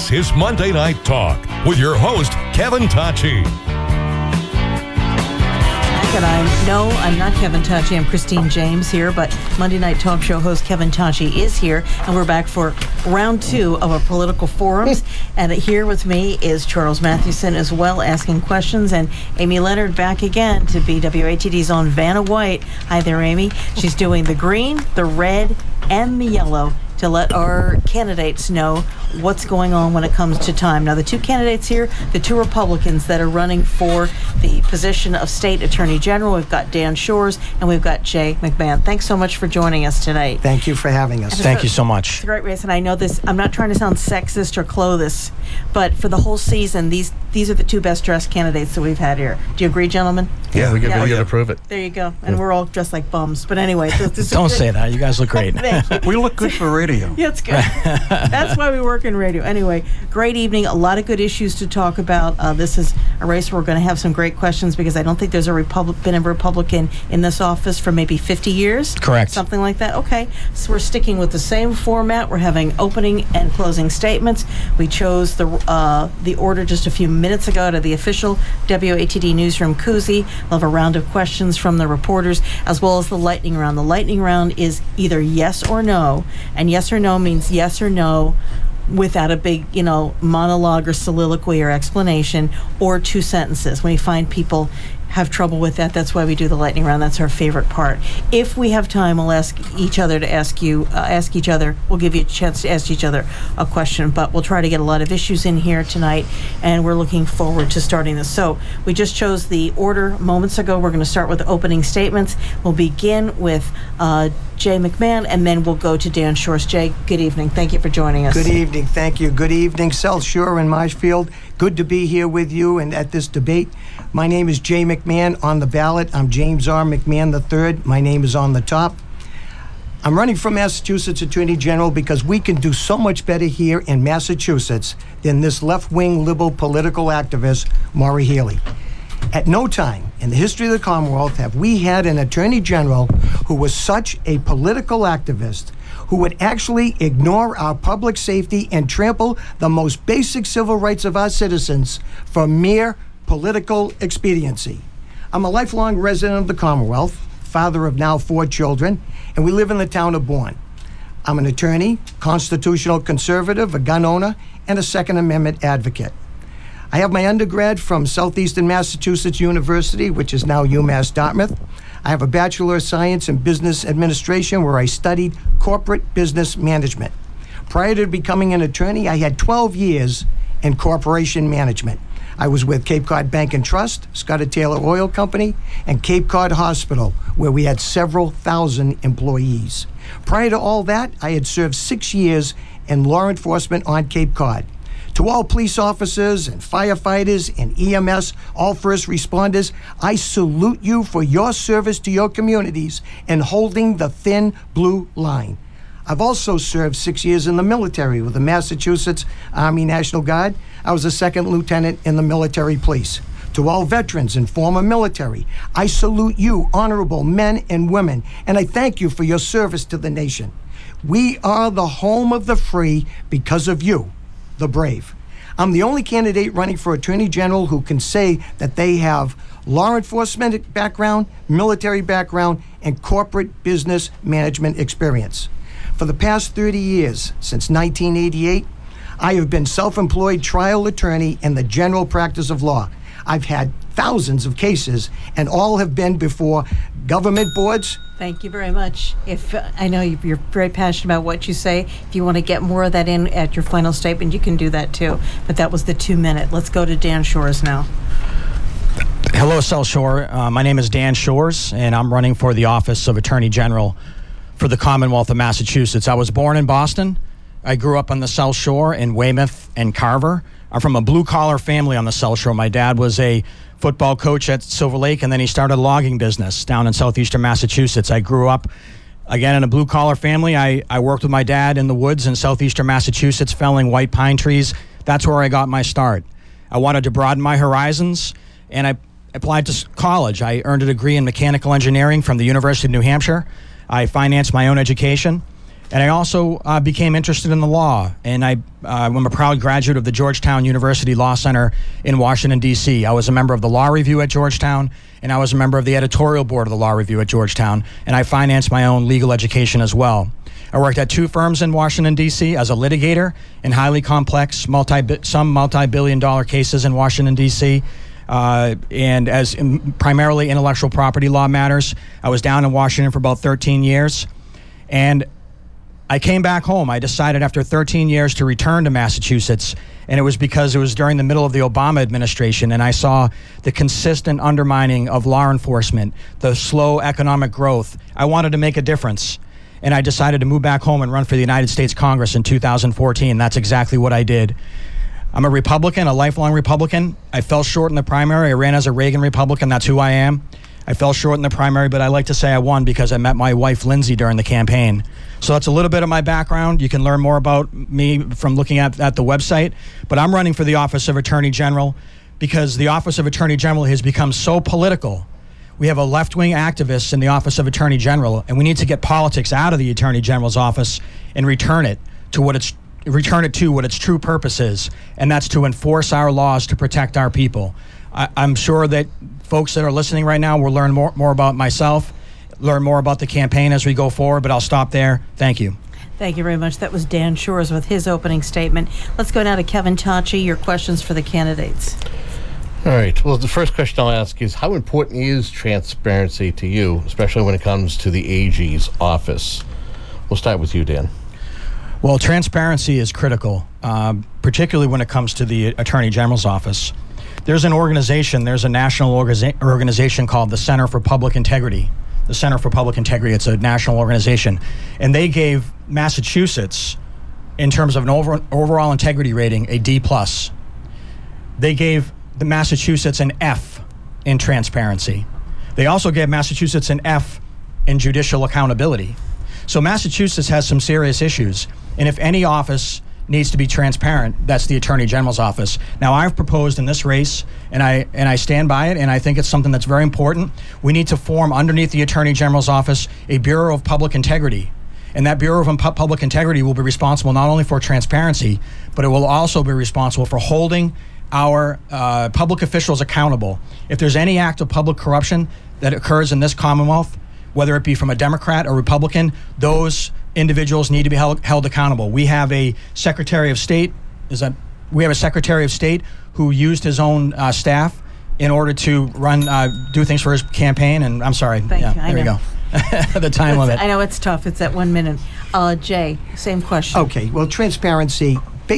This is Monday Night Talk with your host, Kevin Tacci. And I'm not Kevin Tacci. I'm Christine James here, but Monday Night Talk Show host Kevin Tacci is here, and we're back for round 2 of our political forums. And here with me is Charles Mathewson as well, asking questions, and Amy Leonard back again to be WATD's own Vanna White. Hi there, Amy. She's doing the green, the red, and the yellow to let our candidates know what's going on when it comes to time. Now, the 2 candidates here, the 2 Republicans that are running for the position of State Attorney General, we've got Dan Shores and we've got Jay McMahon. Thanks so much for joining us tonight. Thank you for having us. Thank you so much. It's a great race, and I know this, I'm not trying to sound sexist or clothes, but for the whole season, these are the 2 best dressed candidates that we've had here. Do you agree, gentlemen? Yeah, we can approve it. There you go. And we're all dressed like bums. But anyway. Don't say that. You guys look great. Thank you. We look good for radio. Yeah, it's good. That's why we work in radio. Anyway, great evening. A lot of good issues to talk about. This is a race where we're going to have some great questions because I don't think there's been a Republican in this office for maybe 50 years. Correct. Something like that. Okay. So we're sticking with the same format. We're having opening and closing statements. We chose the order just a few minutes ago out of the official WATD newsroom koozie. We'll have a round of questions from the reporters as well as the lightning round. The lightning round is either yes or no, and yes or no means yes or no without a big, monologue or soliloquy or explanation, or 2 sentences. When you find people have trouble with that, that's why we do the lightning round. That's our favorite part. If we have time, we'll ask each other to ask each other. We'll give you a chance to ask each other a question, but we'll try to get a lot of issues in here tonight, and we're looking forward to starting this. So we just chose the order moments ago. We're going to start with opening statements. We'll begin with Jay McMahon, and then we'll go to Dan Shores. Jay, good evening. Thank you for joining us. Good evening. Thank you. Good evening, South Shore and Marshfield. Good to be here with you and at this debate. My name is Jay McMahon. On the ballot, I'm James R. McMahon III. My name is on the top. I'm running for Massachusetts Attorney General because we can do so much better here in Massachusetts than this left-wing liberal political activist, Maura Healey. At no time in the history of the Commonwealth have we had an Attorney General who was such a political activist, who would actually ignore our public safety and trample the most basic civil rights of our citizens for mere political expediency. I'm a lifelong resident of the Commonwealth, father of now 4 children, and we live in the town of Bourne. I'm an attorney, constitutional conservative, a gun owner, and a Second Amendment advocate. I have my undergrad from Southeastern Massachusetts University, which is now UMass Dartmouth. I have a Bachelor of Science in Business Administration, where I studied corporate business management. Prior to becoming an attorney, I had 12 years in corporation management. I was with Cape Cod Bank and Trust, Scott Taylor Oil Company, and Cape Cod Hospital, where we had several thousand employees. Prior to all that, I had served 6 years in law enforcement on Cape Cod. To all police officers and firefighters and EMS, all first responders, I salute you for your service to your communities and holding the thin blue line. I've also served 6 years in the military with the Massachusetts Army National Guard. I was a 2nd lieutenant in the military police. To all veterans and former military, I salute you, honorable men and women, and I thank you for your service to the nation. We are the home of the free because of you, the brave. I'm the only candidate running for Attorney General who can say that they have law enforcement background, military background, and corporate business management experience. For the past 30 years, since 1988, I have been self-employed trial attorney in the general practice of law. I've had thousands of cases, and all have been before government boards. Thank you very much. If I know you're very passionate about what you say. If you want to get more of that in at your final statement, you can do that too. But that was the 2-minute. Let's go to Dan Shores now. Hello, South Shore. My name is Dan Shores, and I'm running for the office of Attorney General for the Commonwealth of Massachusetts. I was born in Boston. I grew up on the South Shore in Weymouth and Carver. I'm from a blue-collar family on the South Shore. My dad was a football coach at Silver Lake, and then he started a logging business down in southeastern Massachusetts. I grew up, again, in a blue-collar family. I worked with my dad in the woods in southeastern Massachusetts, felling white pine trees. That's where I got my start. I wanted to broaden my horizons, and I applied to college. I earned a degree in mechanical engineering from the University of New Hampshire. I financed my own education. And I also became interested in the law, and I'm a proud graduate of the Georgetown University Law Center in Washington, D.C. I was a member of the Law Review at Georgetown, and I was a member of the editorial board of the Law Review at Georgetown, and I financed my own legal education as well. I worked at 2 firms in Washington, D.C. as a litigator in highly complex, some multi-billion-dollar cases in Washington, D.C., and as primarily intellectual property law matters. I was down in Washington for about 13 years, and I came back home. I decided after 13 years to return to Massachusetts, and it was because it was during the middle of the Obama administration, and I saw the consistent undermining of law enforcement, the slow economic growth. I wanted to make a difference, and I decided to move back home and run for the United States Congress in 2014. That's exactly what I did. I'm a Republican, a lifelong Republican. I fell short in the primary. I ran as a Reagan Republican. That's who I am. I fell short in the primary, but I like to say I won because I met my wife, Lindsay, during the campaign. So that's a little bit of my background. You can learn more about me from looking at the website. But I'm running for the office of Attorney General because the office of Attorney General has become so political. We have a left-wing activist in the office of Attorney General, and we need to get politics out of the Attorney General's office and return it to what its true purpose is, and that's to enforce our laws to protect our people. I'm sure that folks that are listening right now will learn more about myself, learn more about the campaign as we go forward, but I'll stop there. Thank you. Thank you very much. That was Dan Shores with his opening statement. Let's go now to Kevin Tachi. Your questions for the candidates. All right. Well, the first question I'll ask is, how important is transparency to you, especially when it comes to the AG's office? We'll start with you, Dan. Well, transparency is critical, particularly when it comes to the Attorney General's office. There's a national organization called the Center for Public Integrity. The Center for Public Integrity, it's a national organization. And they gave Massachusetts, in terms of an overall integrity rating, a D+. They gave the Massachusetts an F in transparency. They also gave Massachusetts an F in judicial accountability. So Massachusetts has some serious issues. And if any office needs to be transparent, that's the Attorney General's office. Now, I've proposed in this race, and I stand by it, and I think it's something that's very important. We need to form underneath the Attorney General's office a Bureau of Public Integrity. And that Bureau of Public Integrity will be responsible not only for transparency, but it will also be responsible for holding our public officials accountable. If there's any act of public corruption that occurs in this Commonwealth, whether it be from a Democrat or Republican, those individuals need to be held accountable. We have a Secretary of State. We have a Secretary of State who used his own staff in order to do things for his campaign. And I'm sorry. Thank you. There you go. The time limit. I know it's tough. It's at 1 minute. Jay, same question. Okay. Well, transparency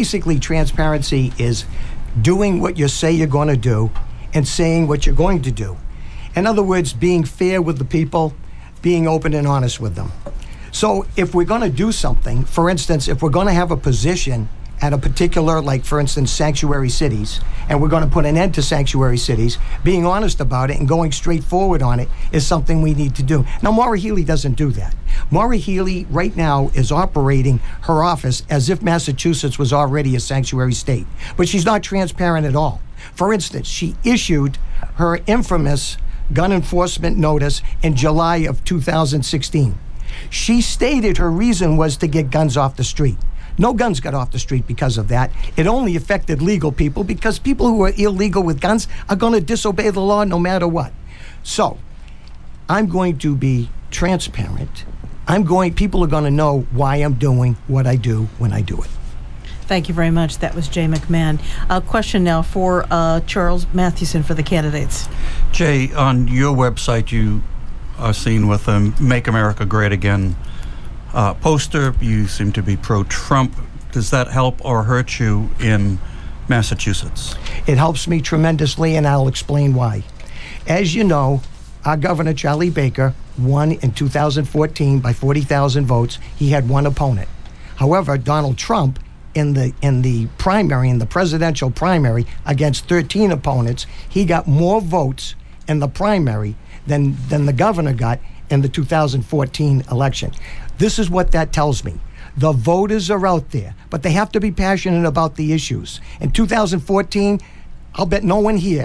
is doing what you say you're going to do and saying what you're going to do. In other words, being fair with the people, being open and honest with them. So if we're going to do something, for instance, if we're going to have a position at a particular, like for instance, sanctuary cities, and we're going to put an end to sanctuary cities, being honest about it and going straight forward on it is something we need to do. Now, Maura Healey doesn't do that. Maura Healey right now is operating her office as if Massachusetts was already a sanctuary state, but she's not transparent at all. For instance, she issued her infamous gun enforcement notice in July of 2016. She stated her reason was to get guns off the street. No guns got off the street because of that. It only affected legal people because people who are illegal with guns are going to disobey the law no matter what. So, I'm going to be transparent. People are going to know why I'm doing what I do when I do it. Thank you very much. That was Jay McMahon. A question now for Charles Mathewson for the candidates. Jay, on your website, you are seen with a Make America Great Again poster. You seem to be pro-Trump. Does that help or hurt you in Massachusetts? It helps me tremendously, and I'll explain why. As you know, our governor, Charlie Baker, won in 2014 by 40,000 votes. He had one opponent. However, Donald Trump, in the primary, in the presidential primary, against 13 opponents, he got more votes in the primary than the governor got in the 2014 election. This is what that tells me. The voters are out there, but they have to be passionate about the issues. In 2014, I'll bet no one here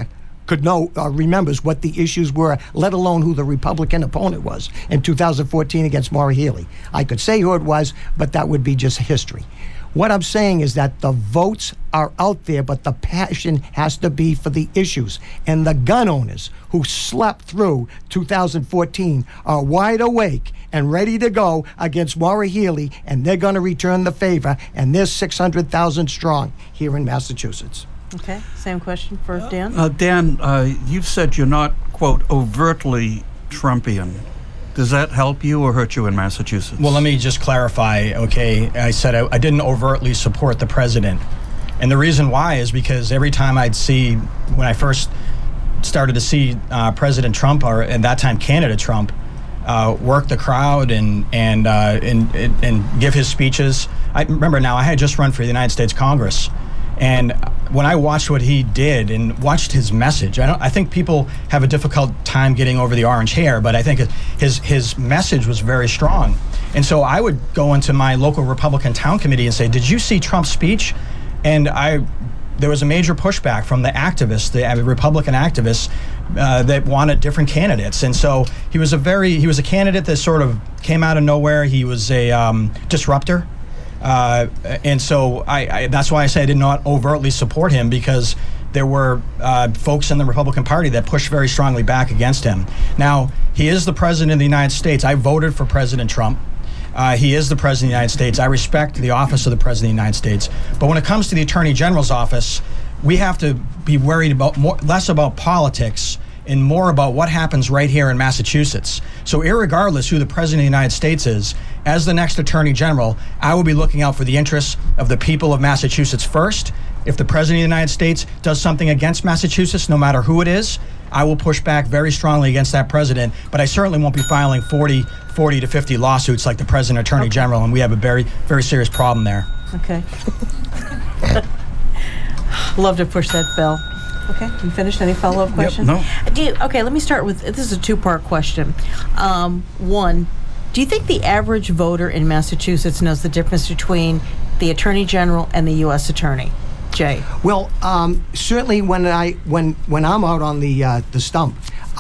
could know remembers what the issues were, let alone who the Republican opponent was in 2014 against Maura Healey. I could say who it was, but that would be just history. What I'm saying is that the votes are out there, but the passion has to be for the issues. And the gun owners who slept through 2014 are wide awake and ready to go against Maura Healey, and they're going to return the favor, and they're 600,000 strong here in Massachusetts. Okay, same question for Dan. Dan, you've said you're not, quote, overtly Trumpian. Does that help you or hurt you in Massachusetts? Well, let me just clarify, okay? I said I didn't overtly support the president. And the reason why is because every time I'd see, when I first started to see President Trump, or at that time candidate Trump, work the crowd and give his speeches. I remember now, I had just run for the United States Congress. And when I watched what he did and watched his message, I think people have a difficult time getting over the orange hair, but I think his message was very strong. And so I would go into my local Republican town committee and say, did you see Trump's speech? And there was a major pushback from the activists, the Republican activists, that wanted different candidates. And so he was a candidate that sort of came out of nowhere. He was a disruptor. And so that's why I say I did not overtly support him, because there were folks in the Republican Party that pushed very strongly back against him. Now, he is the president of the United States. I voted for President Trump. He is the president of the United States. I respect the office of the president of the United States. But when it comes to the Attorney General's office, we have to be worried about less about politics and more about what happens right here in Massachusetts. So irregardless who the president of the United States is, as the next Attorney General, I will be looking out for the interests of the people of Massachusetts first. If the president of the United States does something against Massachusetts, no matter who it is, I will push back very strongly against that president, but I certainly won't be filing 40 to 50 lawsuits like the president Attorney General, and we have a very, very serious problem there. Okay. Love to push that bell. Okay, you finished? Any follow-up questions? Yep, no. Okay, let me start with, this is a two-part question. One, do you think the average voter in Massachusetts knows the difference between the Attorney General and the U.S. Attorney? Jay? Well, certainly when I'm out on the stump,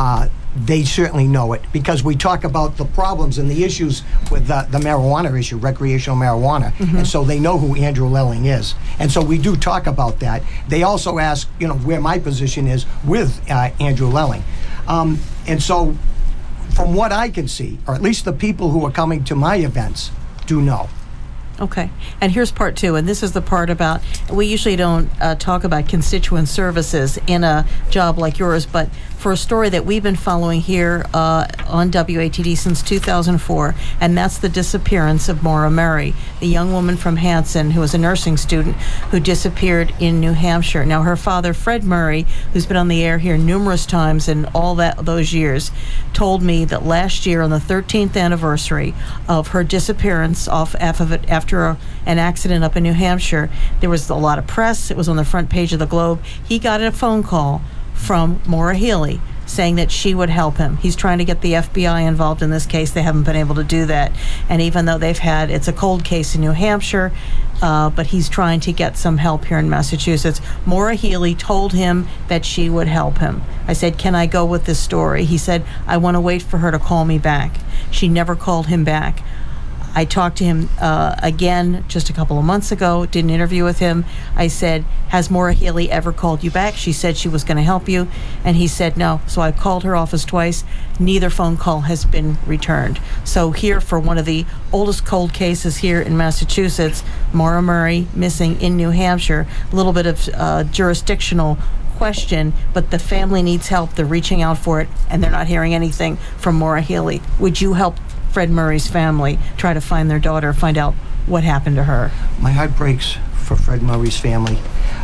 they certainly know it, because we talk about the problems and the issues with the marijuana issue, recreational marijuana, and so they know who Andrew Lelling is, and so we do talk about that. They also ask, where my position is with Andrew Lelling, and so from what I can see, or at least the people who are coming to my events do know. Okay, and here's part two, and this is the part about, we usually don't talk about constituent services in a job like yours, but for a story that we've been following here on WATD since 2004, and that's the disappearance of Maura Murray, the young woman from Hanson who was a nursing student who disappeared in New Hampshire. Now, her father, Fred Murray, who's been on the air here numerous times in all those years, told me that last year on the 13th anniversary of her disappearance after an accident up in New Hampshire, there was a lot of press. It was on the front page of the Globe. He got a phone call from Maura Healey saying that she would help him. He's trying to get the FBI involved in this case. They haven't been able to do that. And even though it's a cold case in New Hampshire, but he's trying to get some help here in Massachusetts. Maura Healey told him that she would help him. I said, can I go with this story? He said, I want to wait for her to call me back. She never called him back. I talked to him again just a couple of months ago, did an interview with him. I said, has Maura Healey ever called you back? She said she was going to help you, and he said no. So I called her office twice. Neither phone call has been returned. So here, for one of the oldest cold cases here in Massachusetts, Maura Murray missing in New Hampshire, a little bit of jurisdictional question, but the family needs help. They're reaching out for it, and they're not hearing anything from Maura Healey. Would you help Fred Murray's family try to find their daughter, find out what happened to her? My heart breaks for Fred Murray's family.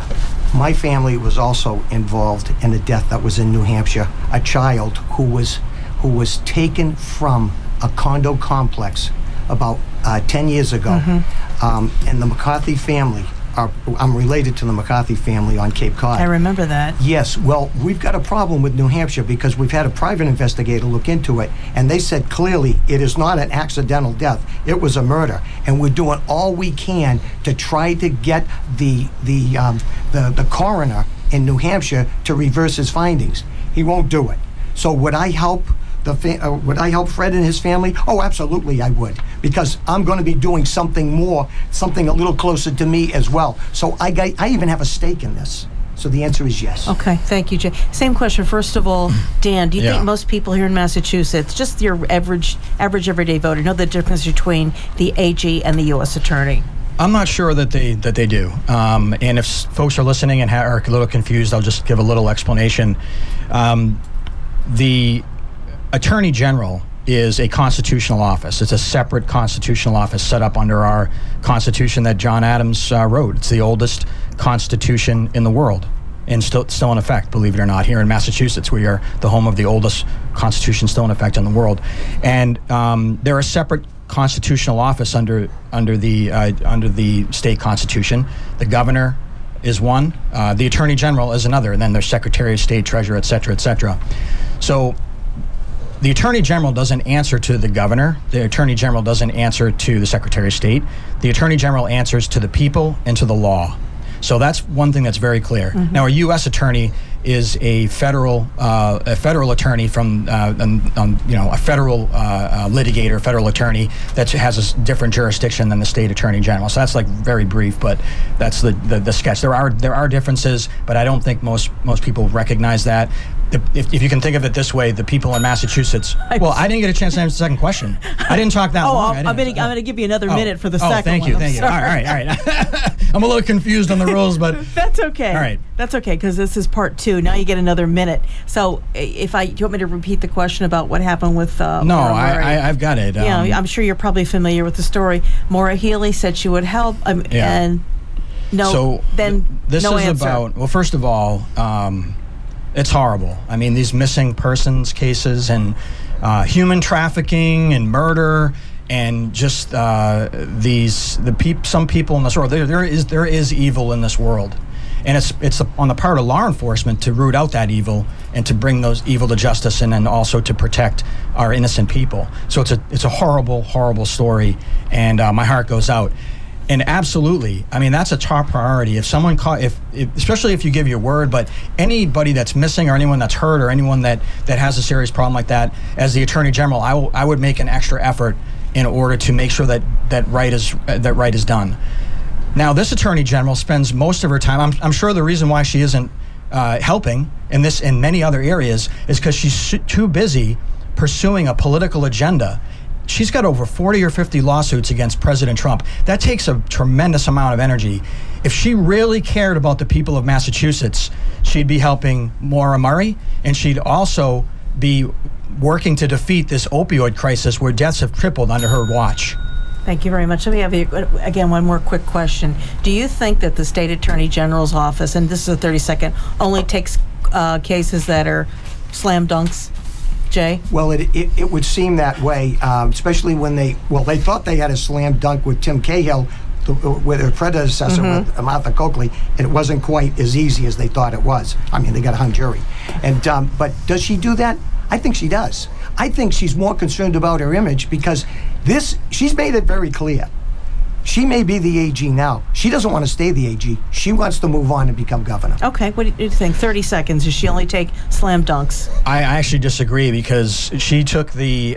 My family was also involved in a death that was in New Hampshire, a child who was taken from a condo complex about 10 years ago. And the McCarthy family, I'm related to the McCarthy family on Cape Cod. I remember that. Yes, well, we've got a problem with New Hampshire because we've had a private investigator look into it, and they said clearly it is not an accidental death. It was a murder, and we're doing all we can to try to get the coroner in New Hampshire to reverse his findings. He won't do it. So would I help would I help Fred and his family? Oh, absolutely I would, because I'm going to be doing something more, something a little closer to me as well. So I even have a stake in this. So the answer is yes. Okay, thank you, Jay. Same question. First of all, Dan, do you think most people here in Massachusetts, just your average everyday voter, know the difference between the AG and the U.S. Attorney? I'm not sure that they do. And if folks are listening and are a little confused, I'll just give a little explanation. The Attorney General is a constitutional office. It's a separate constitutional office set up under our Constitution that John Adams wrote. It's the oldest Constitution in the world, and still in effect, believe it or not. Here in Massachusetts, we are the home of the oldest Constitution still in effect in the world. And they're a separate constitutional office under the state constitution. The governor is one, the Attorney General is another, and then there's Secretary of State, Treasurer, et cetera, et cetera. So the Attorney General doesn't answer to the governor. The Attorney General doesn't answer to the Secretary of State. The Attorney General answers to the people and to the law. So that's one thing that's very clear. Mm-hmm. Now, a U.S. attorney is a federal attorney from a federal litigator, federal attorney that has a different jurisdiction than the state attorney general. So that's like very brief, but that's the sketch. There are differences, but I don't think most people recognize that. If you can think of it this way, the people in Massachusetts. Well, I didn't get a chance to answer the second question. I didn't talk that long. I'm going to give you another minute for the second one. Thank you. All right. I'm a little confused on the rules, but that's okay. All right, that's okay, because this is part 2. Now you get another minute. So, do you want me to repeat the question about what happened with? No, I've got it. I'm sure you're probably familiar with the story. Maura Healey said she would help, and no. So then this no is answer. about. Well, first of all. It's horrible. I mean, these missing persons cases and human trafficking and murder and just some people in this world. There is evil in this world, and it's on the part of law enforcement to root out that evil and to bring those evil to justice, and then also to protect our innocent people. So it's a horrible story, and my heart goes out. And absolutely, I mean, that's a top priority. If someone especially if you give your word, but anybody that's missing or anyone that's hurt or anyone that has a serious problem like that, as the Attorney General, I would make an extra effort in order to make sure that right is done. Now, this Attorney General spends most of her time. I'm sure the reason why she isn't helping in this in many other areas is because she's too busy pursuing a political agenda. She's got over 40 or 50 lawsuits against President Trump. That takes a tremendous amount of energy. If she really cared about the people of Massachusetts, she'd be helping Maura Murray, and she'd also be working to defeat this opioid crisis where deaths have tripled under her watch. Thank you very much. Let me have you, again, one more quick question. Do you think that the State Attorney General's office, and this is a 30-second, only takes cases that are slam dunks? Jay? Well, it would seem that way, especially when they thought they had a slam dunk with Tim Cahill, with their predecessor, with Martha Coakley, and it wasn't quite as easy as they thought it was. I mean, they got a hung jury. And but does she do that? I think she does. I think she's more concerned about her image because she's made it very clear. She may be the AG now. She doesn't want to stay the AG. She wants to move on and become governor. Okay, what do you think? 30 seconds. Does she only take slam dunks? I actually disagree because she took the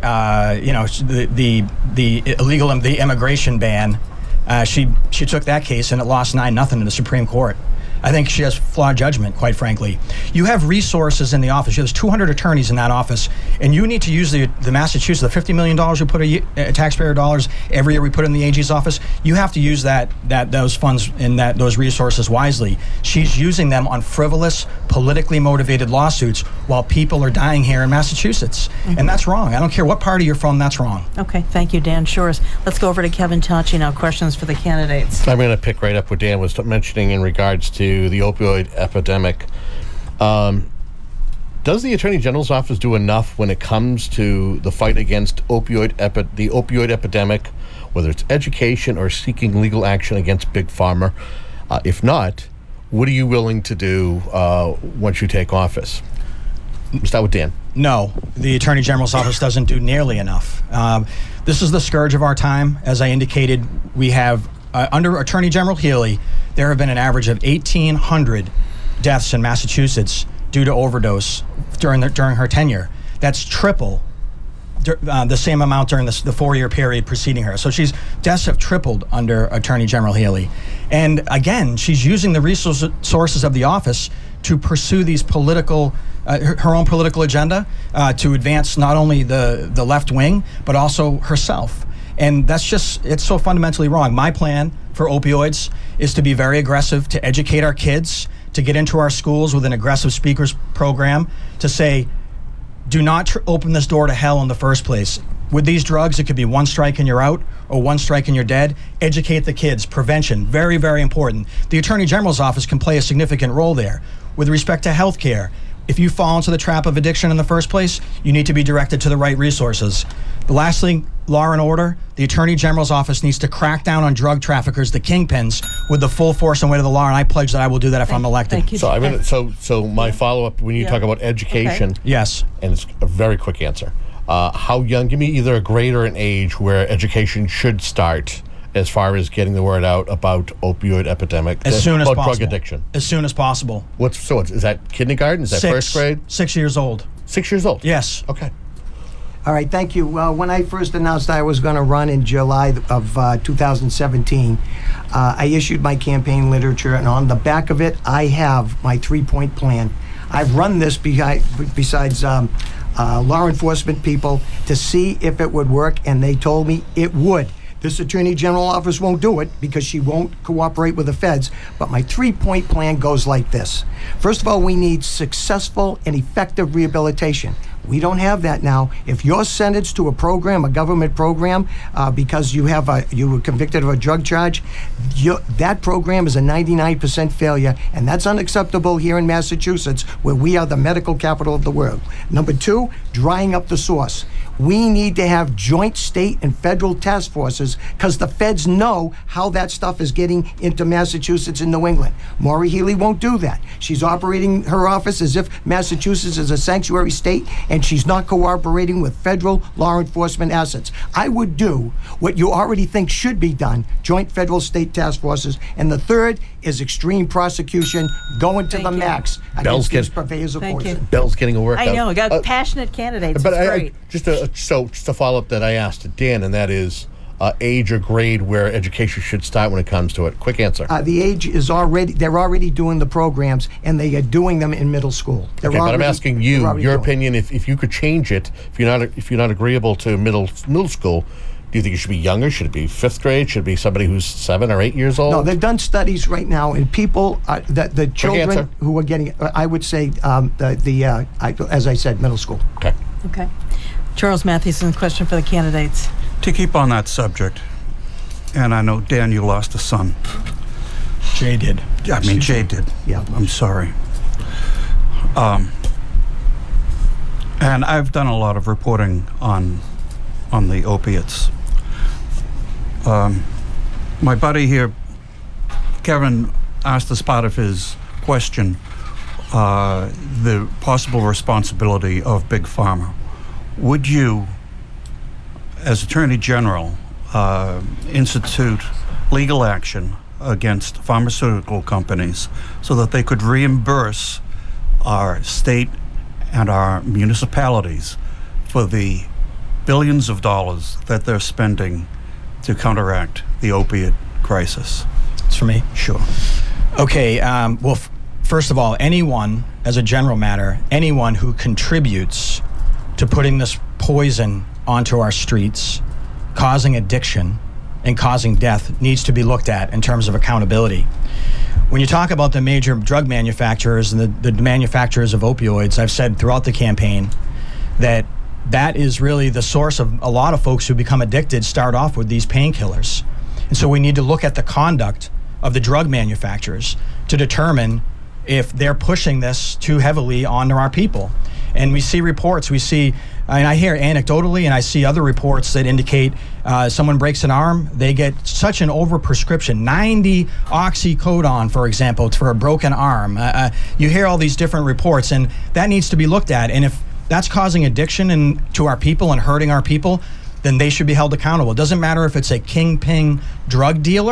illegal the immigration ban. She took that case and it lost 9-0 in the Supreme Court. I think she has flawed judgment, quite frankly. You have resources in the office. There's 200 attorneys in that office, and you need to use the Massachusetts, the $50 million we put taxpayer dollars every year we put in the AG's office. You have to use those funds and those resources wisely. She's using them on frivolous, politically motivated lawsuits while people are dying here in Massachusetts, and that's wrong. I don't care what party you're from. That's wrong. Okay, thank you, Dan Shores. Let's go over to Kevin Tachi now. Questions for the candidates. I'm going to pick right up what Dan was mentioning in regards to the opioid epidemic. Does the Attorney General's office do enough when it comes to the fight against the opioid epidemic, whether it's education or seeking legal action against Big Pharma? If not, what are you willing to do once you take office? We'll start with Dan. No, the Attorney General's office doesn't do nearly enough. This is the scourge of our time. As I indicated, we have under Attorney General Healey, there have been an average of 1,800 deaths in Massachusetts due to overdose during her tenure. That's triple the same amount during the 4-year period preceding her. So deaths have tripled under Attorney General Healey. And again, she's using the resources of the office to pursue these political, her own political agenda, to advance not only the left wing, but also herself. And it's so fundamentally wrong. My plan for opioids is to be very aggressive, to educate our kids, to get into our schools with an aggressive speakers program, to say, do not open this door to hell in the first place. With these drugs, it could be one strike and you're out, or one strike and you're dead. Educate the kids. Prevention, very, very important. The Attorney General's office can play a significant role there. With respect to health care, if you fall into the trap of addiction in the first place, you need to be directed to the right resources. The last thing, law and order, the Attorney General's office needs to crack down on drug traffickers, the kingpins, with the full force and weight of the law, and I pledge that I will do that if I'm elected. Thank you. So my follow-up, when you talk about education, yes, and it's a very quick answer. How young? Give me either a grade or an age where education should start as far as getting the word out about opioid epidemic, as soon as about possible. drug addiction. As soon as possible. Is that kindergarten? Is that first grade? 6 years old. 6 years old? Yes. Okay. All right, thank you. Well, when I first announced I was going to run in July of 2017, I issued my campaign literature, and on the back of it, I have my 3-point plan. I've run this besides law enforcement people to see if it would work, and they told me it would. This Attorney General office won't do it because she won't cooperate with the feds. But my 3-point plan goes like this. First of all, we need successful and effective rehabilitation. We don't have that now. If you're sentenced to a program, a government program, because you were convicted of a drug charge, that program is a 99% failure, and that's unacceptable here in Massachusetts, where we are the medical capital of the world. Number 2, drying up the source. We need to have joint state and federal task forces because the feds know how that stuff is getting into Massachusetts and New England. Maureen Healey won't do that. She's operating her office as if Massachusetts is a sanctuary state, and she's not cooperating with federal law enforcement assets. I would do what you already think should be done, joint federal state task forces. And the third is extreme prosecution, going to the max against these purveyors of poison. Bell's getting a workout. I know, we got passionate candidates. But it's great. Just a follow-up that I asked Dan, and that is age or grade where education should start when it comes to it. Quick answer. The age is they're already doing the programs, and they are doing them in middle school. But I'm asking you, your opinion, if you could change it, if you're not agreeable to middle school, do you think it should be younger? Should it be 5th grade? Should it be somebody who's 7 or 8 years old? No, they've done studies right now, and people, the children who are getting, I would say, as I said, middle school. Okay. Charles Mathewson, question for the candidates. To keep on that subject, and I know, Dan, you lost a son. Jay did. Jay did. Yeah. I'm sorry. And I've done a lot of reporting on the opiates. My buddy here, Kevin, asked as part of his question the possible responsibility of Big Pharma. Would you, as Attorney General, institute legal action against pharmaceutical companies so that they could reimburse our state and our municipalities for the billions of dollars that they're spending to counteract the opiate crisis? It's for me. Sure. Okay. Well, first of all, anyone, as a general matter, anyone who contributes to putting this poison onto our streets, causing addiction and causing death, needs to be looked at in terms of accountability. When you talk about the major drug manufacturers and the manufacturers of opioids, I've said throughout the campaign that is really the source of a lot of folks who become addicted start off with these painkillers. And so we need to look at the conduct of the drug manufacturers to determine if they're pushing this too heavily onto our people. And we see reports, and I hear anecdotally, and I see other reports that indicate someone breaks an arm, they get such an overprescription, 90 oxycodone, for example, for a broken arm. You hear all these different reports, and that needs to be looked at. And if that's causing addiction to our people and hurting our people, then they should be held accountable. It doesn't matter if it's a kingpin drug dealer,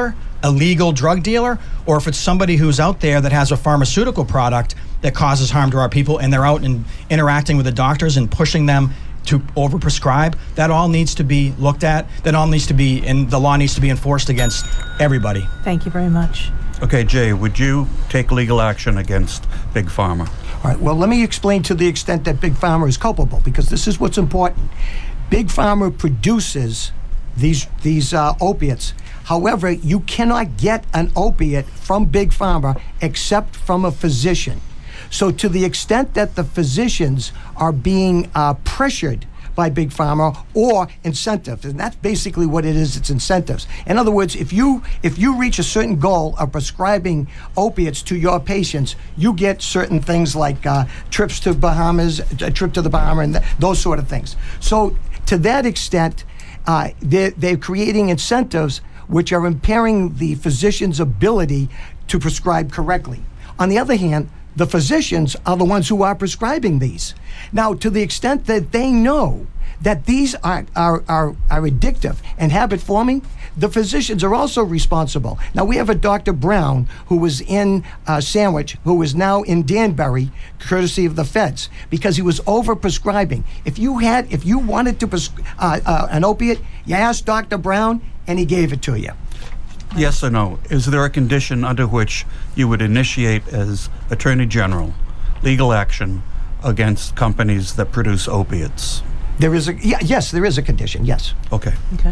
a legal drug dealer or if it's somebody who's out there that has a pharmaceutical product that causes harm to our people and they're out and interacting with the doctors and pushing them to overprescribe. That all needs to be looked at. That all needs to be, and the law needs to be enforced against everybody. Thank you very much. Okay, Jay, would you take legal action against Big Pharma? All right, well, let me explain to the extent that Big Pharma is culpable, because this is what's important. Big Pharma produces these opiates. However, you cannot get an opiate from Big Pharma except from a physician. So to the extent that the physicians are being pressured by Big Pharma or incentives, and that's basically what it is, it's incentives. In other words, if you reach a certain goal of prescribing opiates to your patients, you get certain things like trips to Bahamas, a trip to the Bahamas, and those sort of things. So to that extent, they're creating incentives which are impairing the physician's ability to prescribe correctly. On the other hand, the physicians are the ones who are prescribing these. Now, to the extent that they know that these are addictive and habit-forming, the physicians are also responsible. Now, we have a Dr. Brown who was in Sandwich, who is now in Danbury, courtesy of the feds, because he was over-prescribing. If you wanted to an opiate, you asked Dr. Brown, and he gave it to you. Yes or no? Is there a condition under which you would initiate as Attorney General legal action against companies that produce opiates? Yes, there is a condition, yes. Okay. Okay.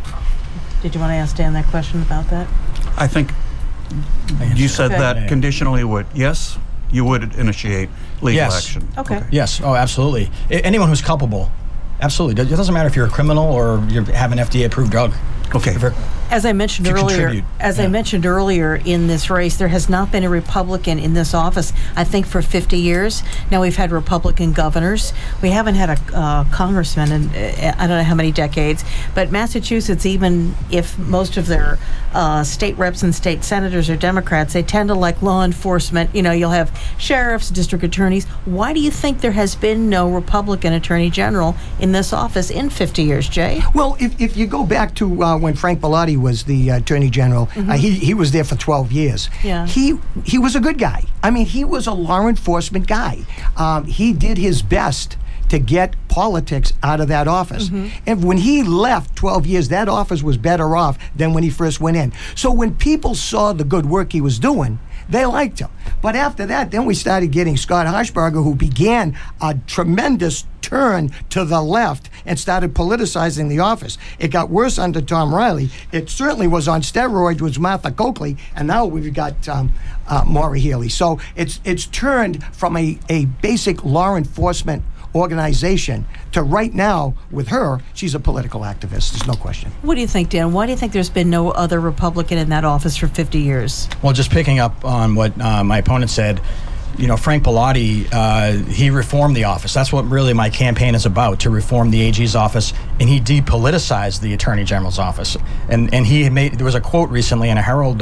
Did you want to ask Dan that question about that? I think you said Okay. that conditionally would, yes, you would initiate legal Yes. action. Okay. Yes. Oh, absolutely. Anyone who's culpable, absolutely. It doesn't matter if you're a criminal or you have an FDA-approved drug. Okay. As I mentioned To earlier, contribute. I mentioned earlier in this race, there has not been a Republican in this office, I think, for 50 years. Now we've had Republican governors. We haven't had a congressman in I don't know how many decades. But Massachusetts, even if most of their state reps and state senators are Democrats, they tend to like law enforcement. You know, you'll have sheriffs, district attorneys. Why do you think there has been no Republican attorney general in this office in 50 years, Jay? Well, if you go back to when Frank Bellotti was the Attorney General, he was there for 12 years. Yeah. He was a good guy. I mean, he was a law enforcement guy. He did his best to get politics out of that office. And when he left 12 years, that office was better off than when he first went in. So when people saw the good work he was doing, they liked him. But after that, then we started getting Scott Harshbarger, who began a tremendous turn to the left and started politicizing the office. It got worse under Tom Riley. It certainly was on steroids with Martha Coakley, and now we've got Maura Healey. So it's turned from a basic law enforcement organization to right now, with her, she's a political activist. There's no question. What do you think, Dan? Why do you think there's been no other Republican in that office for 50 years? Well, just picking up on what my opponent said, you know, Frank Bellotti, he reformed the office. That's what really my campaign is about, to reform the AG's office, and he depoliticized the Attorney General's office. And he there was a quote recently in a Herald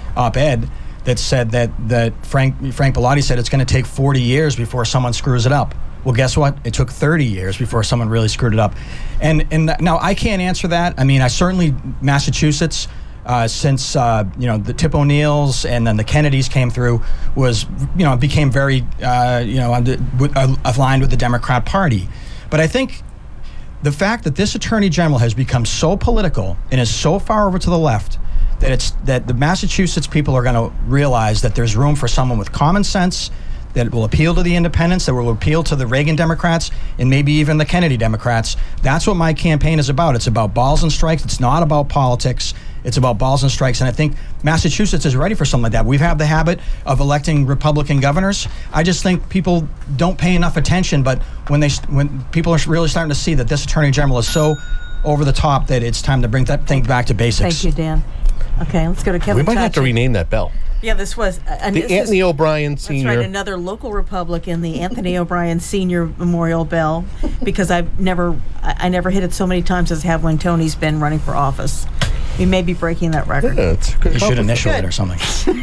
op-ed that said that Frank Bellotti said it's going to take 40 years before someone screws it up. Well, guess what? It took 30 years before someone really screwed it up. And now I can't answer that. I mean, I certainly, Massachusetts, since the Tip O'Neills and then the Kennedys came through, was became very aligned with the Democrat Party. But I think the fact that this Attorney General has become so political and is so far over to the left that the Massachusetts people are going to realize that there's room for someone with common sense, that will appeal to the independents, that will appeal to the Reagan Democrats, and maybe even the Kennedy Democrats. That's what my campaign is about. It's about balls and strikes. It's not about politics. It's about balls and strikes. And I think Massachusetts is ready for something like that. We've had the habit of electing Republican governors. I just think people don't pay enough attention, but when people are really starting to see that this Attorney General is so over the top that it's time to bring that thing back to basics. Thank you, Dan. Okay, let's go to Kevin. We might have to Tachi. rename that bell. Yeah, this was The Anthony O'Brien Sr. That's right, another local Republican, the Anthony O'Brien Sr. Memorial Bell, because I never hit it so many times as have when Tony's been running for office. We may be breaking that record. Yeah, it's a good You should compliment. initial it or something.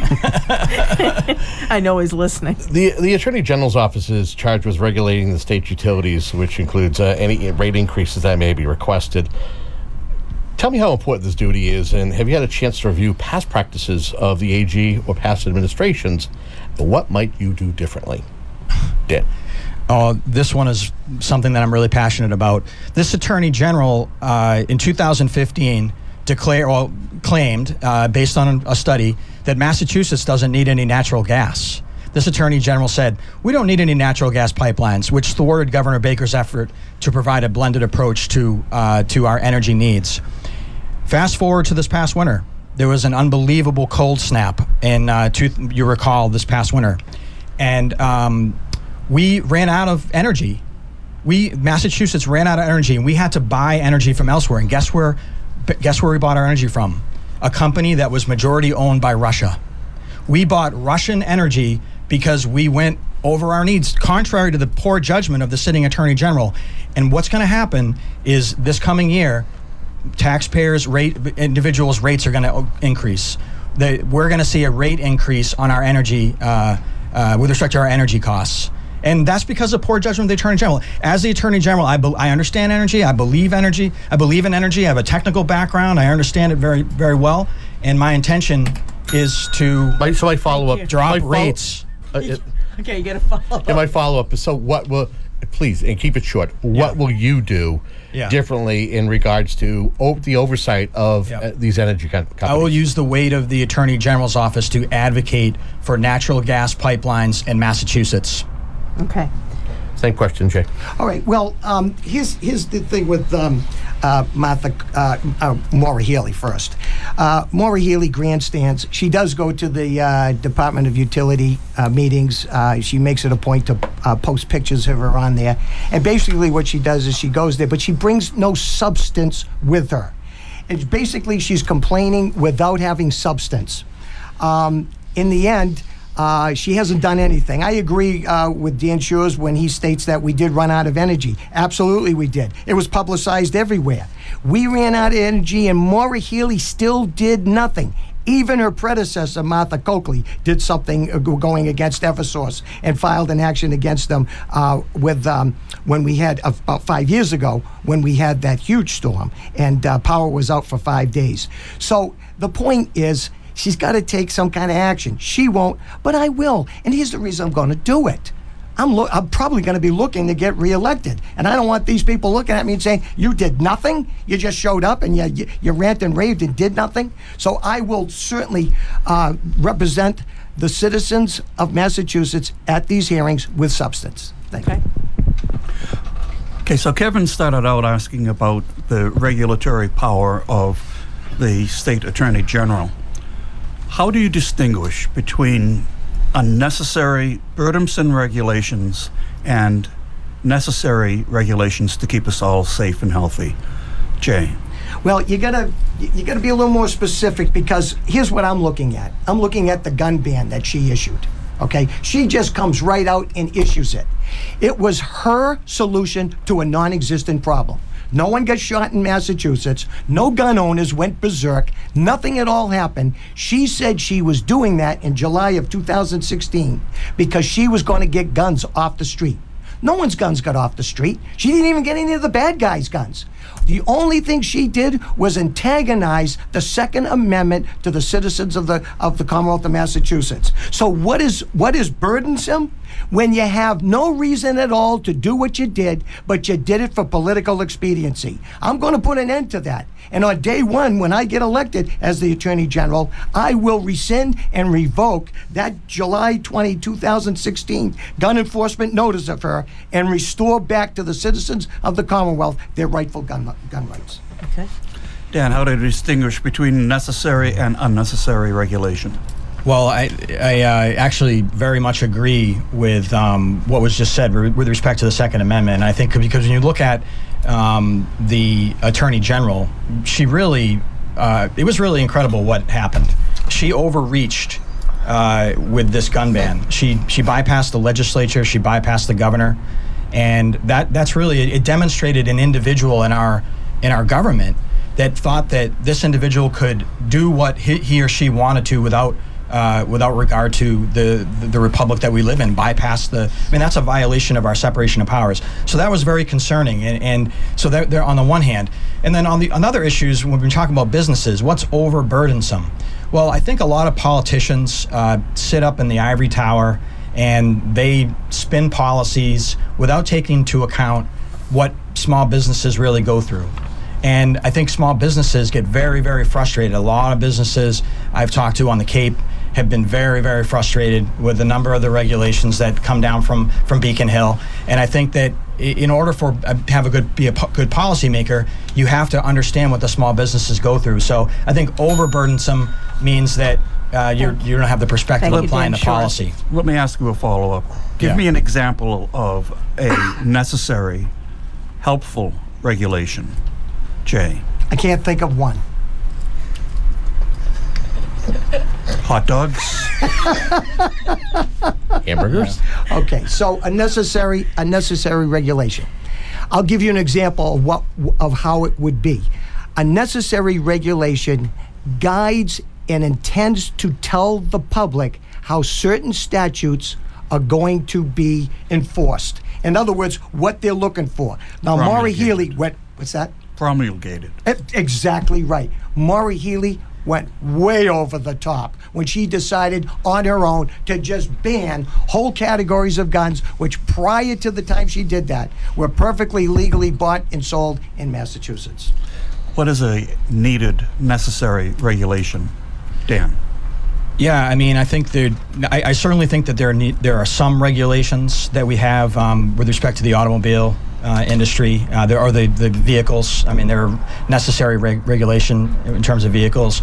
I know he's listening. The Attorney General's office is charged with regulating the state utilities, which includes any rate increases that may be requested. Tell me how important this duty is, and have you had a chance to review past practices of the AG or past administrations? What might you do differently? Dan. Oh, this one is something that I'm really passionate about. This Attorney General in 2015 claimed, based on a study, that Massachusetts doesn't need any natural gas. This Attorney General said, we don't need any natural gas pipelines, which thwarted Governor Baker's effort to provide a blended approach to our energy needs. Fast forward to this past winter. There was an unbelievable cold snap you recall, this past winter. And we ran out of energy. Massachusetts ran out of energy, and we had to buy energy from elsewhere. And guess where we bought our energy from? A company that was majority owned by Russia. We bought Russian energy because we went over our needs, contrary to the poor judgment of the sitting Attorney General. And what's going to happen is this coming year, individuals' rates are going to increase. We're going to see a rate increase on our energy with respect to our energy costs. And that's because of poor judgment of the Attorney General. As the Attorney General, I understand energy. I believe energy. I believe in energy. I have a technical background. I understand it very, very well. And my intention is to my follow-up drop rates. Okay, you got to follow up. And my follow-up is, so what will, please, and keep it short, what will you do differently in regards to the oversight of these energy companies? I will use the weight of the Attorney General's office to advocate for natural gas pipelines in Massachusetts. Okay. Same question, Jay. All right. Well, here's the thing with Maura Healey first. Maura Healey grandstands. She does go to the Department of Utility meetings. She makes it a point to post pictures of her on there. And basically what she does is she goes there, but she brings no substance with her. And basically she's complaining without having substance. In the end, she hasn't done anything. I agree with Dan Shores when he states that we did run out of energy. Absolutely we did. It was publicized everywhere. We ran out of energy, and Maura Healey still did nothing. Even her predecessor, Martha Coakley, did something going against Eversource and filed an action against them when we had, about 5 years ago, when we had that huge storm, and power was out for 5 days. So the point is, she's got to take some kind of action. She won't, but I will. And here's the reason I'm going to do it. I'm probably going to be looking to get reelected. And I don't want these people looking at me and saying, you did nothing? You just showed up and you rant and raved and did nothing? So I will certainly represent the citizens of Massachusetts at these hearings with substance. Thank you. Okay, so Kevin started out asking about the regulatory power of the state attorney general. How do you distinguish between unnecessary, burdensome regulations and necessary regulations to keep us all safe and healthy? Jay? Well, you gotta be a little more specific, because here's what I'm looking at. I'm looking at the gun ban that she issued. Okay, she just comes right out and issues it. It was her solution to a non-existent problem. No one got shot in Massachusetts. No gun owners went berserk. Nothing at all happened. She said she was doing that in July of 2016 because she was going to get guns off the street. No one's guns got off the street. She didn't even get any of the bad guys' guns. The only thing she did was antagonize the Second Amendment to the citizens of the Commonwealth of Massachusetts. So what is burdensome? When you have no reason at all to do what you did, but you did it for political expediency. I'm going to put an end to that. And on day one, when I get elected as the Attorney General, I will rescind and revoke that July 20, 2016 gun enforcement notice of her and restore back to the citizens of the Commonwealth their rightful gun rights. Okay. Dan, how do you distinguish between necessary and unnecessary regulation? Well, I actually very much agree with what was just said with respect to the Second Amendment. And I think because when you look at the Attorney General, she really, it was really incredible what happened. She overreached with this gun ban. She bypassed the legislature, she bypassed the governor, and that's really, it demonstrated an individual in our government that thought that this individual could do what he or she wanted to without without regard to the republic that we live in, bypass that's a violation of our separation of powers. So that was very concerning. And so they're on the one hand. And then on other issues, when we're talking about businesses, what's overburdensome? Well, I think a lot of politicians sit up in the ivory tower and they spin policies without taking into account what small businesses really go through. And I think small businesses get very, very frustrated. A lot of businesses I've talked to on the Cape have been very, very frustrated with the number of the regulations that come down from Beacon Hill. And I think that in order for be a good policymaker, you have to understand what the small businesses go through. So I think overburdensome means that you don't have the perspective of applying the policy. Let me ask you a follow-up. Give me an example of a necessary, helpful regulation. Jay. I can't think of one. Hot dogs? Hamburgers? Okay, so a necessary regulation. I'll give you an example of how it would be. A necessary regulation guides and intends to tell the public how certain statutes are going to be enforced. In other words, what they're looking for. Now, Maura Healey what's that? Promulgated. Exactly right. Maura Healey went way over the top when she decided on her own to just ban whole categories of guns, which prior to the time she did that were perfectly legally bought and sold in Massachusetts. What is a needed, necessary regulation, Dan? Yeah, I mean, I think I certainly think that there are some regulations that we have with respect to the automobile industry. There are the vehicles. I mean, there are necessary regulation in terms of vehicles.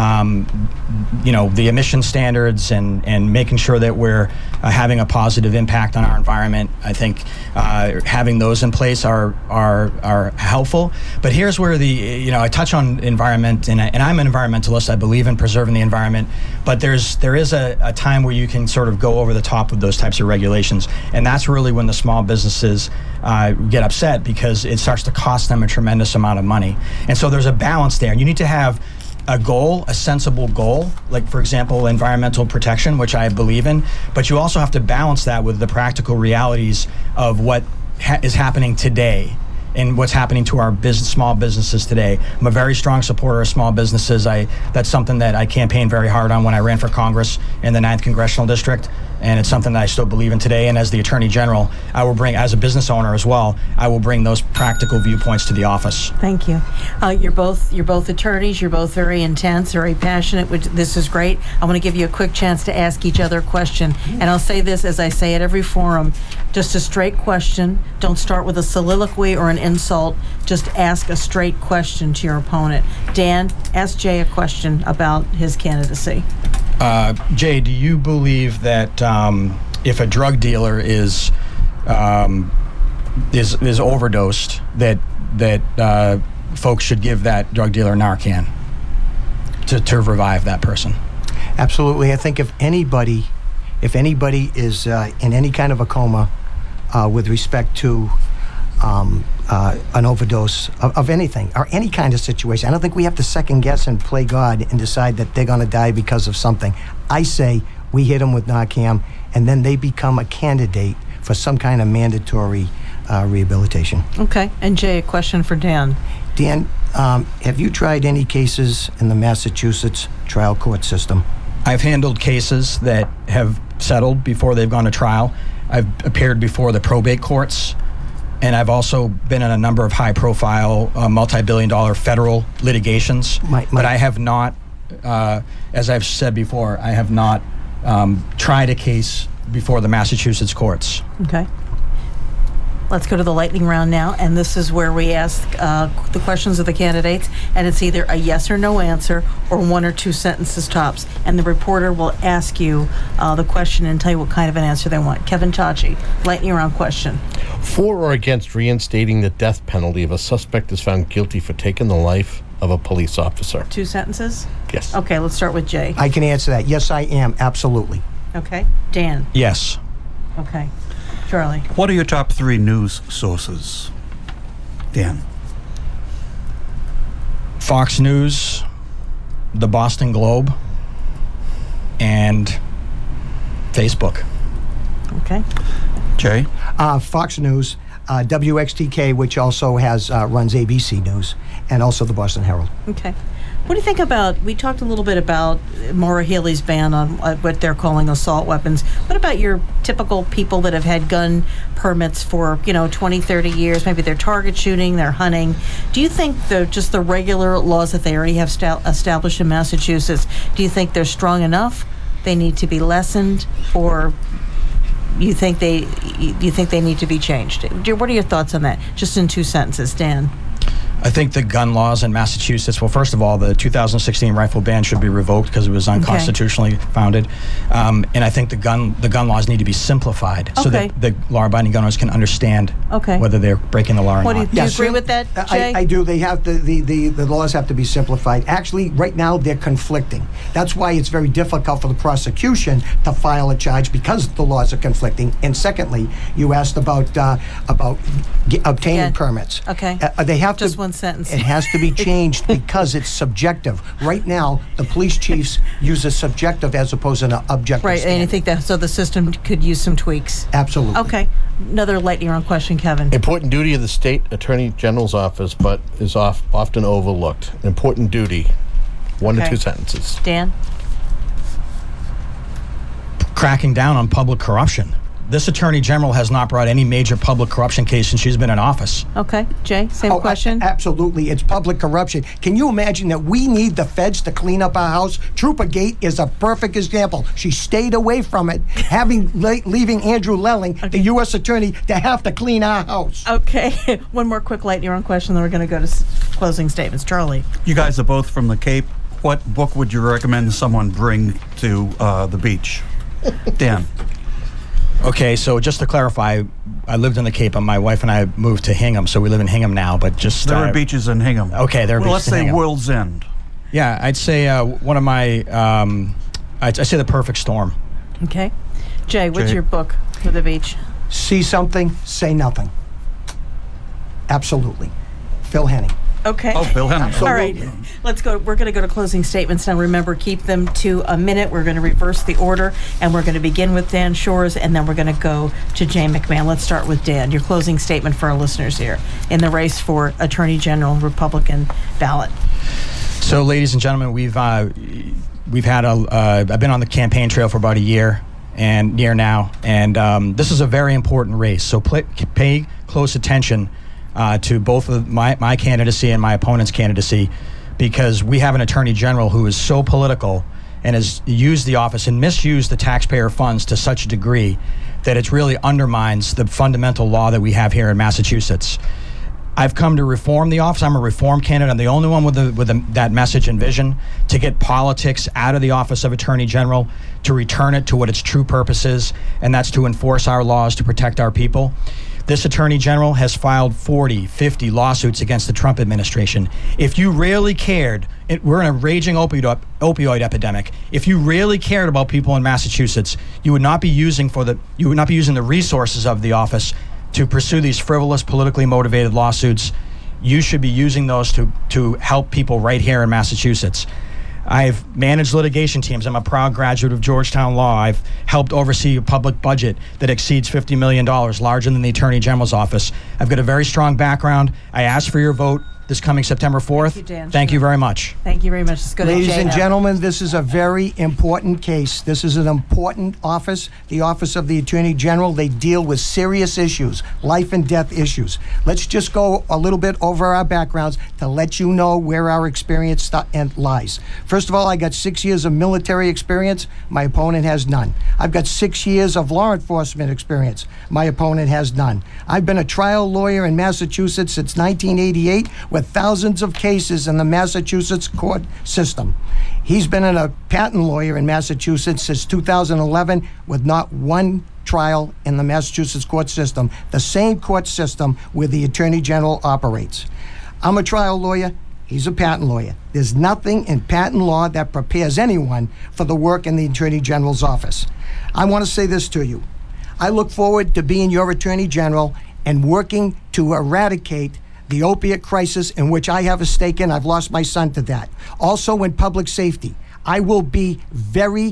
The emission standards and making sure that we're having a positive impact on our environment. I think having those in place are helpful. But here's where I touch on environment, and I'm an environmentalist. I believe in preserving the environment, but there is a time where you can sort of go over the top of those types of regulations, and that's really when the small businesses get upset, because it starts to cost them a tremendous amount of money. And so there's a balance there. You need to have a goal, a sensible goal, like, for example, environmental protection, which I believe in, but you also have to balance that with the practical realities of what is happening today and what's happening to our small businesses today. I'm a very strong supporter of small businesses. That's something that I campaigned very hard on when I ran for Congress in the 9th Congressional District, and it's something that I still believe in today. And as the Attorney General, I will bring, as a business owner as well, I will bring those practical viewpoints to the office. Thank you. You're both attorneys. You're both very intense, very passionate. This is great. I want to give you a quick chance to ask each other a question. And I'll say this as I say at every forum: just a straight question. Don't start with a soliloquy or an insult. Just ask a straight question to your opponent. Dan, ask Jay a question about his candidacy. Jay, do you believe that if a drug dealer is overdosed, that folks should give that drug dealer Narcan to revive that person? Absolutely. I think if anybody is in any kind of a coma with respect to an overdose of anything or any kind of situation, I don't think we have to second guess and play God and decide that they're going to die because of something. I say we hit them with Narcan, and then they become a candidate for some kind of mandatory rehabilitation. Okay. And Jay, a question for Dan. Dan, have you tried any cases in the Massachusetts trial court system? I've handled cases that have settled before they've gone to trial. I've appeared before the probate courts, and I've also been in a number of high-profile, multi-billion-dollar federal litigations. But I have not, as I've said before, I have not tried a case before the Massachusetts courts. Okay. Let's go to the lightning round now, and this is where we ask the questions of the candidates, and it's either a yes or no answer or 1 or 2 sentences tops, and the reporter will ask you the question and tell you what kind of an answer they want. Kevin Tachi, lightning round question. For or against reinstating the death penalty if a suspect is found guilty for taking the life of a police officer? 2 sentences? Yes. Okay, let's start with Jay. I can answer that. Yes, I am. Absolutely. Okay. Dan? Yes. Okay. Charlie? What are your top 3 news sources, Dan? Fox News, the Boston Globe, and Facebook. Okay. Jay? Fox News, WXTK, which also has runs ABC News, and also the Boston Herald. Okay. What do you think about, we talked a little bit about Maura Healey's ban on what they're calling assault weapons. What about your typical people that have had gun permits for, 20, 30 years? Maybe they're target shooting, they're hunting. Do you think just the regular laws that they already have established in Massachusetts, do you think they're strong enough? They need to be lessened, or you think they need to be changed? What are your thoughts on that? Just in 2 sentences, Dan. I think the gun laws in Massachusetts, well, first of all, the 2016 rifle ban should be revoked because it was unconstitutionally founded. And I think the gun laws need to be simplified so that the law-abiding gun owners can understand whether they're breaking the law or not. Do you agree with that, Jay? I do. They have the laws have to be simplified. Actually, right now, they're conflicting. That's why it's very difficult for the prosecution to file a charge, because the laws are conflicting. And secondly, you asked about obtaining permits. Okay. They have Just to. one sentence. It has to be changed because it's subjective. Right now, the police chiefs use a subjective as opposed to an objective Right, standard. and you think that so the system could use some tweaks? Absolutely. Okay. Another lightning round question, Kevin. Important duty of the state attorney general's office, but is often overlooked. Important duty. 1 to 2 sentences. Dan? Cracking down on public corruption. This attorney general has not brought any major public corruption case since she's been in office. Okay. Jay, same question? Absolutely. It's public corruption. Can you imagine that we need the feds to clean up our house? Troopergate is a perfect example. She stayed away from it, leaving Andrew Lelling, the U.S. attorney, to have to clean our house. Okay. One more quick lightning round question, then we're going to go to closing statements. Charlie? You guys are both from the Cape. What book would you recommend someone bring to the beach? Dan? Okay, so just to clarify, I lived in the Cape, and my wife and I moved to Hingham, so we live in Hingham now, but just... There are beaches in Hingham. Okay, there are beaches let's in say Hingham. World's End. Yeah, I'd say one of my... I'd say The Perfect Storm. Okay. Jay, what's Jay. your book for the beach? See something, say nothing. Absolutely. Phil Henning. Okay. Oh, Bill Henry. All right. Let's go. We're going to go to closing statements now. Remember, keep them to a minute. We're going to reverse the order, and we're going to begin with Dan Shores, and then we're going to go to Jay McMahon. Let's start with Dan. Your closing statement for our listeners here in the race for Attorney General Republican ballot. So, ladies and gentlemen, we've had I've been on the campaign trail for about a year now, and this is a very important race. So pay close attention to both of my candidacy and my opponent's candidacy, because we have an attorney general who is so political and has used the office and misused the taxpayer funds to such a degree that it really undermines the fundamental law that we have here in Massachusetts. I've come to reform the office. I'm a reform candidate. I'm the only one with that message and vision to get politics out of the office of Attorney General, to return it to what its true purpose is, and that's to enforce our laws, to protect our people. This Attorney General has filed 40, 50 lawsuits against the Trump administration. If you really cared, we're in a raging opioid epidemic. If you really cared about people in Massachusetts, you would not be using the resources of the office to pursue these frivolous, politically motivated lawsuits. You should be using those to help people right here in Massachusetts. I've managed litigation teams. I'm a proud graduate of Georgetown Law. I've helped oversee a public budget that exceeds $50 million, larger than the Attorney General's office. I've got a very strong background. I ask for your vote this coming September 4th. Thank you, Dan. Thank you very much. Thank you very much. Let's go to Ladies Jay and now. gentlemen, this is a very important case. This is an important office, the Office of the Attorney General. They deal with serious issues, life and death issues. Let's just go a little bit over our backgrounds to let you know where our experience lies. First of all, I got 6 years of military experience. My opponent has none. I've got 6 years of law enforcement experience. My opponent has none. I've been a trial lawyer in Massachusetts since 1988 with thousands of cases in the Massachusetts court system. He's been a patent lawyer in Massachusetts since 2011 with not one trial in the Massachusetts court system, the same court system where the Attorney General operates. I'm a trial lawyer. He's a patent lawyer. There's nothing in patent law that prepares anyone for the work in the Attorney General's office. I want to say this to you. I look forward to being your Attorney General and working to eradicate the opiate crisis, in which I have a stake in. I've lost my son to that. Also in public safety. I will be very,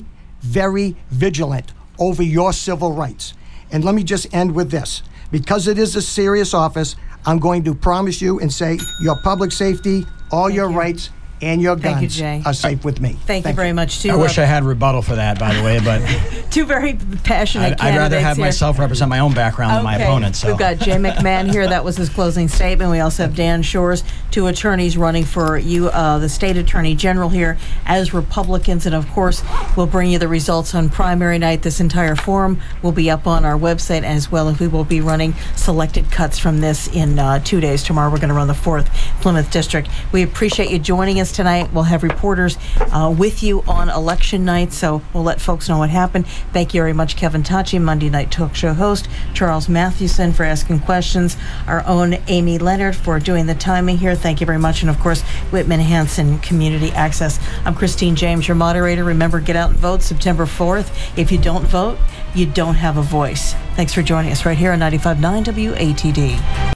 very vigilant over your civil rights. And let me just end with this. Because it is a serious office, I'm going to promise you and say your public safety, all your rights, and your Thank you, guns Jay. are safe with me. Thank you very much, too. I wish I had rebuttal for that, by the way, but Two very passionate I'd candidates rather have here. myself represent my own background than my opponent. So We've got Jay McMahon here. That was his closing statement. We also have Dan Shores, two attorneys running for you, the state attorney general here as Republicans. And of course, we'll bring you the results on primary night. This entire forum will be up on our website as well. And we will be running selected cuts from this in 2 days. Tomorrow, we're going to run the 4th Plymouth District. We appreciate you joining us tonight. We'll have reporters with you on election night, so we'll let folks know what happened. Thank you very much, Kevin Tachi, Monday Night Talk Show host, Charles Mathewson for asking questions, our own Amy Leonard for doing the timing here. Thank you very much. And of course, Whitman Hanson, Community Access. I'm Christine James, your moderator. Remember, get out and vote September 4th. If you don't vote, you don't have a voice. Thanks for joining us right here on 95.9 WATD.